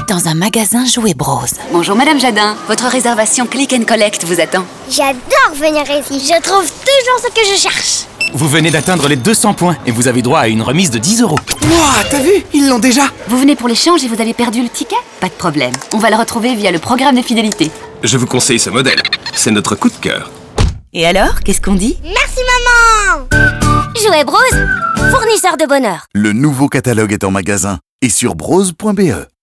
dans un magasin Jouets Bros. Bonjour Madame Jadin, votre réservation Click and Collect vous attend. J'adore venir ici, je trouve toujours ce que je cherche. Vous venez d'atteindre les 200 points et vous avez droit à une remise de 10 €. Wouah, t'as vu? Ils l'ont déjà. Vous venez pour l'échange et vous avez perdu le ticket? Pas de problème, on va le retrouver via le programme de fidélité. Je vous conseille ce modèle. C'est notre coup de cœur. Et alors, qu'est-ce qu'on dit? Merci maman. Jouets Bros, fournisseur de bonheur. Le nouveau catalogue est en magasin et sur brose.be.